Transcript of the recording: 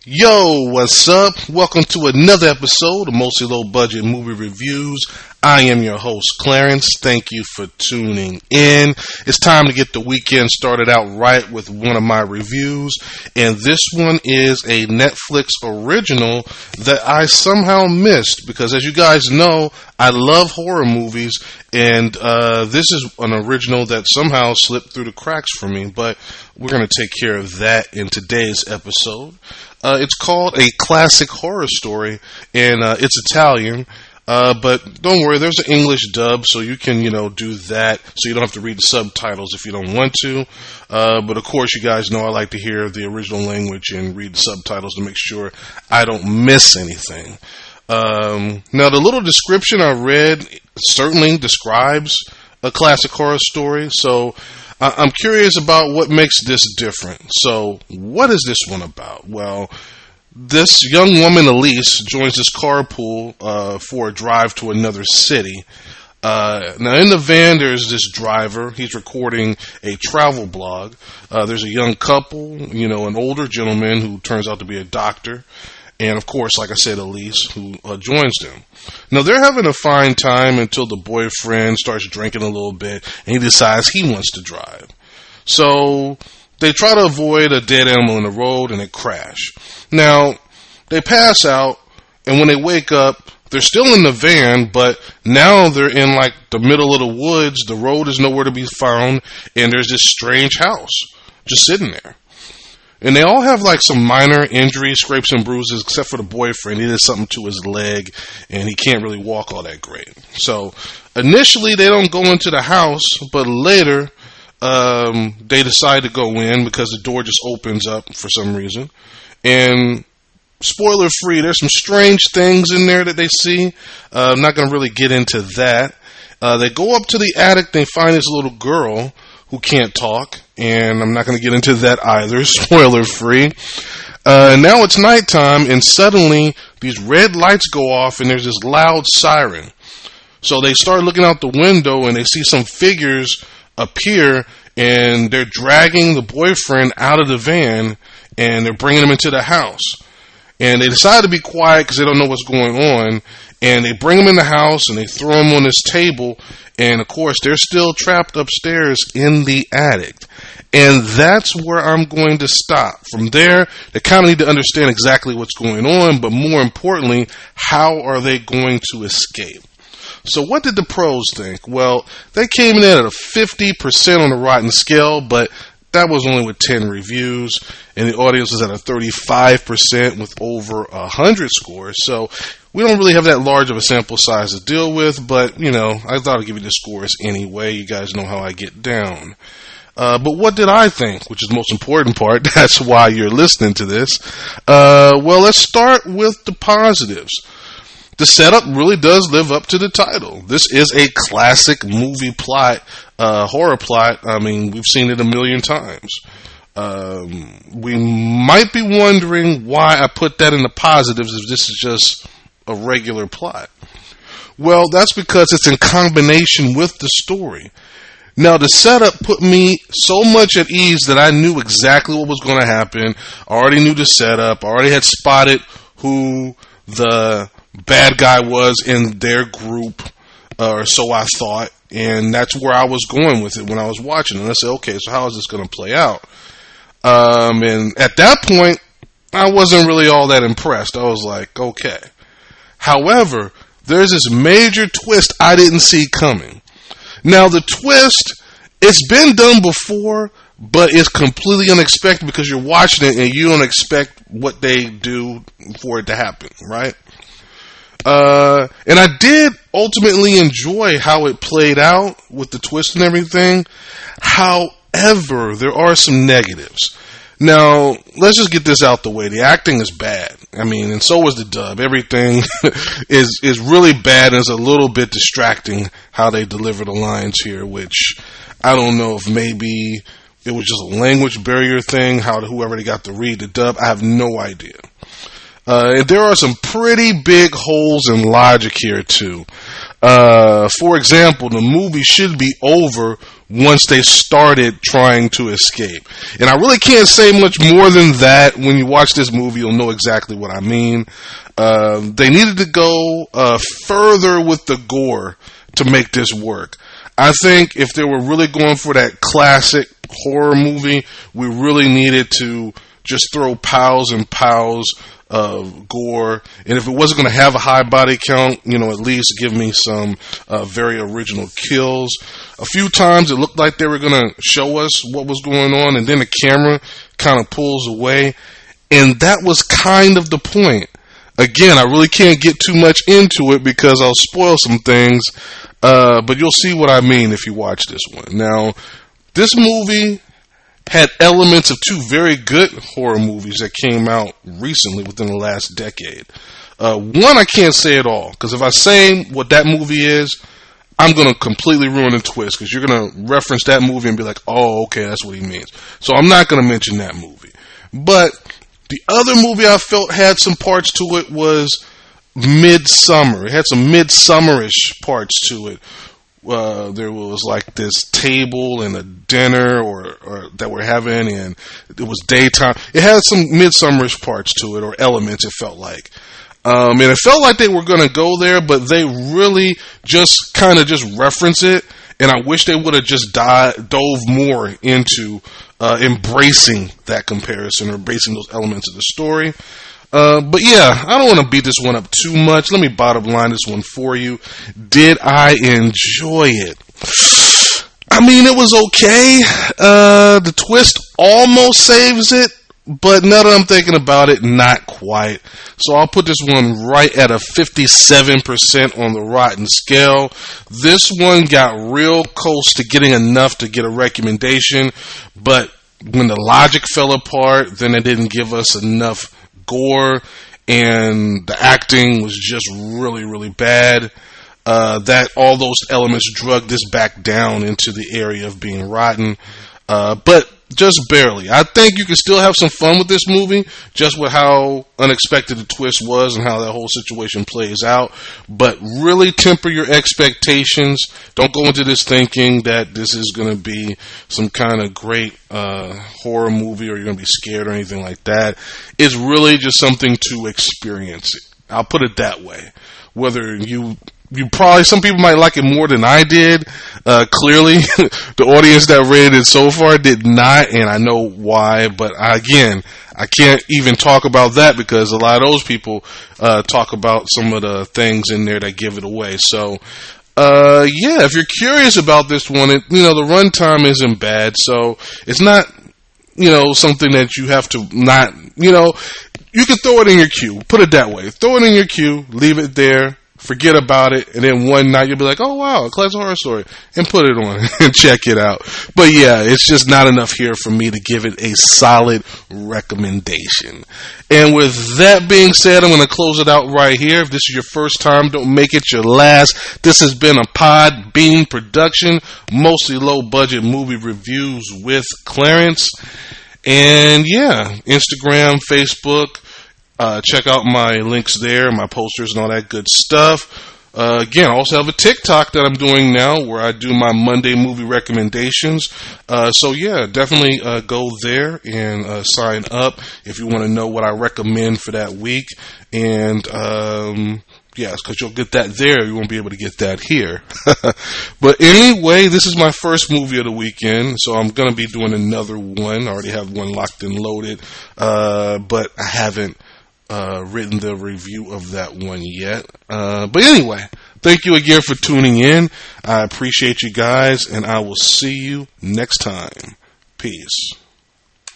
Yo, what's up? Welcome to another episode of Mostly Low Budget Movie Reviews. I am your host, Clarence. Thank you for tuning in. It's time to get the weekend started out right with one of my reviews. And this one is a Netflix original that I somehow missed because, as you guys know, I love horror movies. And this is an original that somehow slipped through the cracks for me. But we're going to take care of that in today's episode. It's called A Classic Horror Story, and it's Italian. But don't worry, there's an English dub, so you can, do that, so you don't have to read the subtitles if you don't want to. But of course, you guys know I like to hear the original language and read the subtitles to make sure I don't miss anything. Now, the little description I read certainly describes a classic horror story, so I'm curious about what makes this different. So, what is this one about? Well, this young woman, Elise, joins this carpool for a drive to another city. Now, in the van, there's this driver. He's recording a travel blog. There's a young couple, an older gentleman who turns out to be a doctor. And, of course, like I said, Elise, who joins them. Now, they're having a fine time until the boyfriend starts drinking a little bit, and he decides he wants to drive. So, they try to avoid a dead animal in the road, and they crash. Now, they pass out, and when they wake up, they're still in the van, but now they're in, the middle of the woods. The road is nowhere to be found, and there's this strange house just sitting there. And they all have some minor injuries, scrapes and bruises, except for the boyfriend. He did something to his leg, and he can't really walk all that great. So initially, they don't go into the house, but later they decide to go in because the door just opens up for some reason. And spoiler free, there's some strange things in there that they see. I'm not going to really get into that. They go up to the attic. They find this little girl who can't talk, and I'm not going to get into that either, spoiler free. Now it's nighttime, and suddenly these red lights go off, and there's this loud siren. So they start looking out the window, and they see some figures appear, and they're dragging the boyfriend out of the van, and they're bringing him into the house. And they decide to be quiet because they don't know what's going on, and they bring him in the house, and they throw him on this table, and of course, they're still trapped upstairs in the attic. And that's where I'm going to stop. From there, they kind of need to understand exactly what's going on, but more importantly, how are they going to escape? So what did the pros think? Well, they came in at a 50% on the Rotten scale, but that was only with 10 reviews, and the audience was at a 35% with over 100 scores. So we don't really have that large of a sample size to deal with, but, I thought I'd give you the scores anyway. You guys know how I get down. But what did I think, which is the most important part? That's why you're listening to this. Well, let's start with the positives. The setup really does live up to the title. This is a classic movie plot, horror plot. I mean, we've seen it a million times. We might be wondering why I put that in the positives if this is just a regular plot. Well, that's because it's in combination with the story. Now, the setup put me so much at ease that I knew exactly what was going to happen. I already knew the setup. I already had spotted who the bad guy was in their group, or so I thought, and that's where I was going with it when I was watching. And I said, okay, so how is this going to play out? And at that point, I wasn't really all that impressed. I was like, okay. However, there's this major twist I didn't see coming. Now, the twist, it's been done before, but it's completely unexpected because you're watching it and you don't expect what they do for it to happen, right? And I did ultimately enjoy how it played out with the twist and everything. However, there are some negatives. Now, let's just get this out the way. The acting is bad. I mean, and so is the dub. Everything is really bad, and it's a little bit distracting how they deliver the lines here, which I don't know if maybe it was just a language barrier thing, how whoever they got to read the dub. I have no idea. And there are some pretty big holes in logic here, too. For example, the movie should be over once they started trying to escape. And I really can't say much more than that. When you watch this movie, you'll know exactly what I mean. They needed to go further with the gore to make this work. I think if they were really going for that classic horror movie, we really needed to just throw piles and piles of gore. And if it wasn't going to have a high body count, at least give me some very original kills. A few times it looked like they were going to show us what was going on, and then the camera kind of pulls away. And that was kind of the point. Again, I really can't get too much into it because I'll spoil some things, but you'll see what I mean if you watch this one. Now, this movie had elements of two very good horror movies that came out recently within the last decade. One I can't say at all, because if I say what that movie is, I'm going to completely ruin the twist, because you're going to reference that movie and be like, oh, okay, that's what he means. So I'm not going to mention that movie. But the other movie I felt had some parts to it was Midsummer. It had some Midsummerish parts to it. There was like this table and a dinner or that we're having, and it was daytime. It had some Midsummerish parts to it, or elements, it felt like. And it felt like they were going to go there, but they really just kind of just reference it. And I wish they would have just dove more into embracing that comparison, or embracing those elements of the story. But yeah, I don't want to beat this one up too much. Let me bottom line this one for you. Did I enjoy it? I mean, it was okay. The twist almost saves it, but now that I'm thinking about it, not quite. So I'll put this one right at a 57% on the Rotten scale. This one got real close to getting enough to get a recommendation, but when the logic fell apart, then it didn't give us enough gore, and the acting was just really, really bad. That all those elements drug this back down into the area of being rotten, but just barely. I think you can still have some fun with this movie, just with how unexpected the twist was and how that whole situation plays out. But really temper your expectations. Don't go into this thinking that this is going to be some kind of great horror movie, or you're going to be scared or anything like that. It's really just something to experience. I'll put it that way. Whether you probably, some people might like it more than I did. Clearly, the audience that rated it so far did not, and I know why. But again, I can't even talk about that because a lot of those people talk about some of the things in there that give it away. So, yeah, if you're curious about this one, the runtime isn't bad. So it's not, something that you have to not, you can throw it in your queue. Put it that way. Throw it in your queue, leave it there. Forget about it, and then one night you'll be like, oh wow, a classic horror story, and put it on and check it out. But yeah, it's just not enough here for me to give it a solid recommendation. And with that being said, I'm going to close it out right here. If this is your first time, don't make it your last. This has been a Podbean production, mostly low budget movie reviews with Clarence. And yeah, Instagram, Facebook, check out my links there, my posters and all that good stuff. Again, I also have a TikTok that I'm doing now where I do my Monday movie recommendations. So yeah, definitely go there and sign up if you want to know what I recommend for that week. And yes, because you'll get that there. You won't be able to get that here. But anyway, this is my first movie of the weekend, so I'm going to be doing another one. I already have one locked and loaded, but I haven't written the review of that one yet. But anyway, thank you again for tuning in. I appreciate you guys, and I will see you next time. Peace.